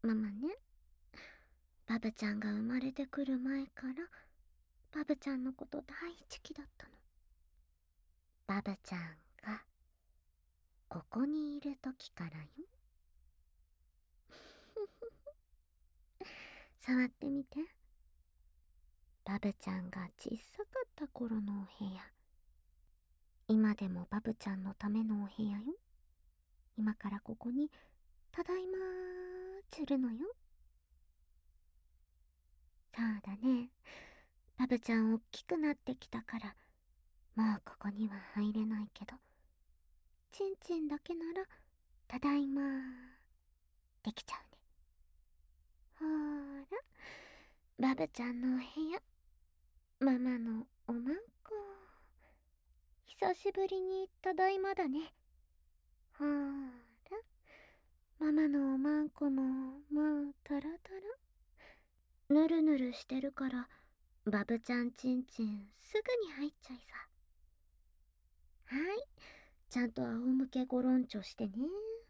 ママね、バブちゃんが生まれてくる前からバブちゃんのこと大好きだったの。バブちゃんがここにいる時からよ。触ってみて。バブちゃんが小さかった頃のお部屋。今でもバブちゃんのためのお部屋よ。今からここにただいまーするのよ。そうだね。バブちゃんおっきくなってきたからもうここには入れないけど、チンチンだけならただいまーできちゃうね。ほーら、バブちゃんのお部屋、ママのおまんこ。久しぶりにただいまだね。ほーら、ママのおまんこももうタラタラ。ぬるぬるしてるからバブちゃんチンチンすぐに入っちゃいさ。はい、ちゃんと仰向けゴロンチョしてね。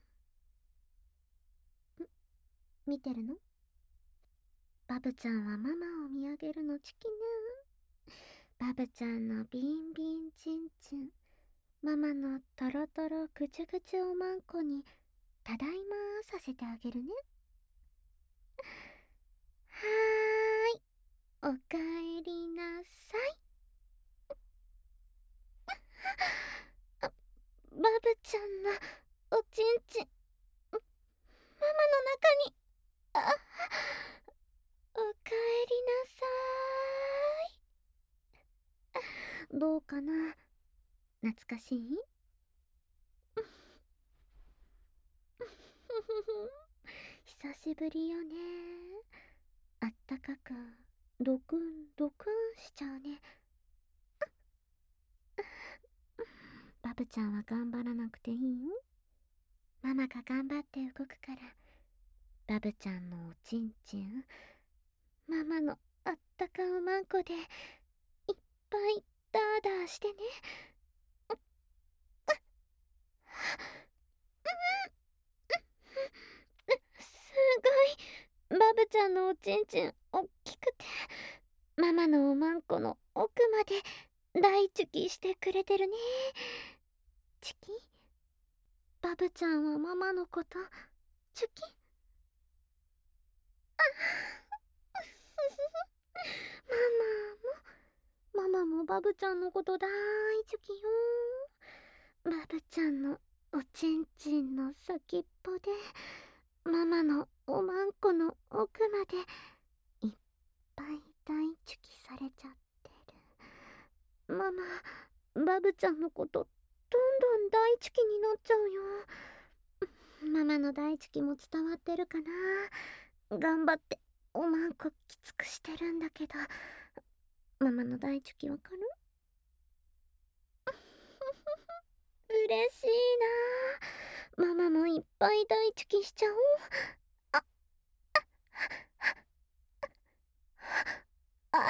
見てるの？バブちゃんはママを見上げるのチキね。バブちゃんのビンビンチンチン、ママのトロトロぐちゅぐちゅおまんこにただいまさせてあげるね。はーい、おかえりなさい。バブちゃんのおちんちん、ママの中に、おかえりなさーい。どうかな、懐かしい？久しぶりよね。あったかくドクンドクンしちゃうね。バブちゃんは頑張らなくていいよ。ママが頑張って動くから。バブちゃんのおちんちん、ママのあったかおまんこでいっぱいダーダーしてね。すごい、バブちゃんのおちんちんおっきくて、ママのおまんこの奥まで大チュキしてくれてるね。チキ、バブちゃんはママのことチュキ。ママもバブちゃんのこと大好きよ。バブちゃんのおちんちんの先っぽでママのおまんこの奥までいっぱい大チュキされちゃってる。ママ、バブちゃんのことどんどん大チュキになっちゃうよ。ママの大チュキも伝わってるかな。頑張っておまんこきつくしてるんだけど、ママの大チュキわかる？嬉しいな。ママもいっぱい大チュキしちゃおう。あ、あ、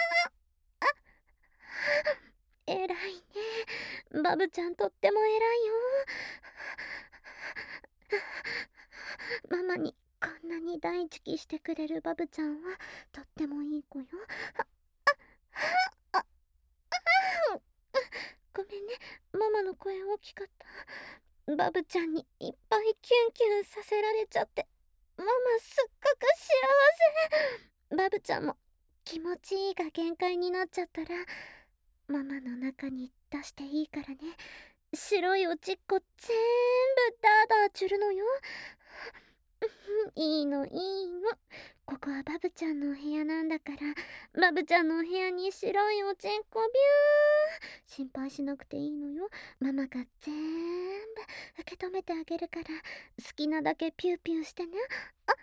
偉いね。バブちゃんとっても偉いよ。ママにこんなに大チュキしてくれるバブちゃんはとってもいい子よ。あ、ごめんね。ママの声大きかった。バブちゃんにいっぱいキュンキュンさせられちゃって、ママすっごく幸せ。バブちゃんも気持ちいいが限界になっちゃったらママの中に出していいからね。白いおちっこ全部ダーダーチュるのよ。いいのいいの。ここはバブちゃんのお部屋なんだから、バブちゃんのお部屋に白いおちんこビュー。心配しなくていいのよ。ママが全部受け止めてあげるから、好きなだけピューピューしてね。あ、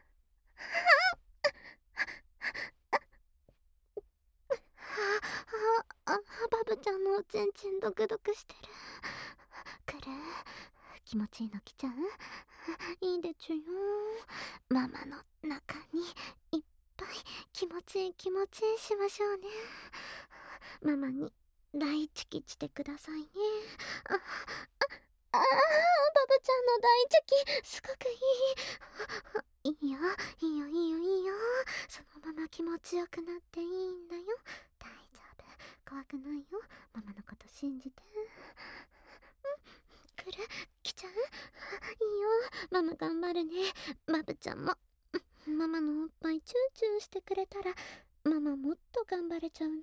バブちゃんのおちんちんドクドクしてる。くる、気持ちいいの来ちゃう？いいでちゅよ。ママの中にいっぱい気持ちいい気持ちいいしましょうね。ママに大チュキしてくださいね。あ、バブちゃんの大チュキすごくいい。 いいよ、いいよ、いいよ、いいよ。そのまま気持ちよくなっていいんだよ。大丈夫。怖くないよ。ママのこと信じて。来る？来ちゃう？いいよ。ママ頑張るね。バブちゃんも。ママのおっぱいチューチューしてくれたら、ママもっと頑張れちゃうな。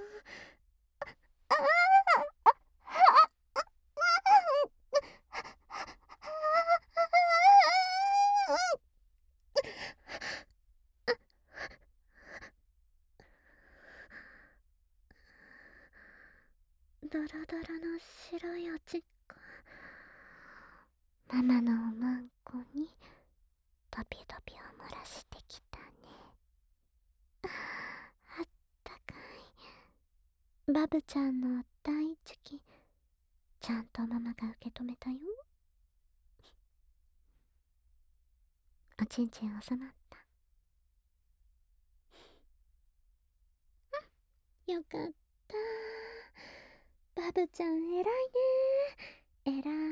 ドロドロの白いおちっこ。ママのおまんこにドビドビを漏らしてきたね。あったかい。バブちゃんの大好き、ちゃんとママが受け止めたよ。おちんちん収まった？よかった。バブちゃん偉いね。偉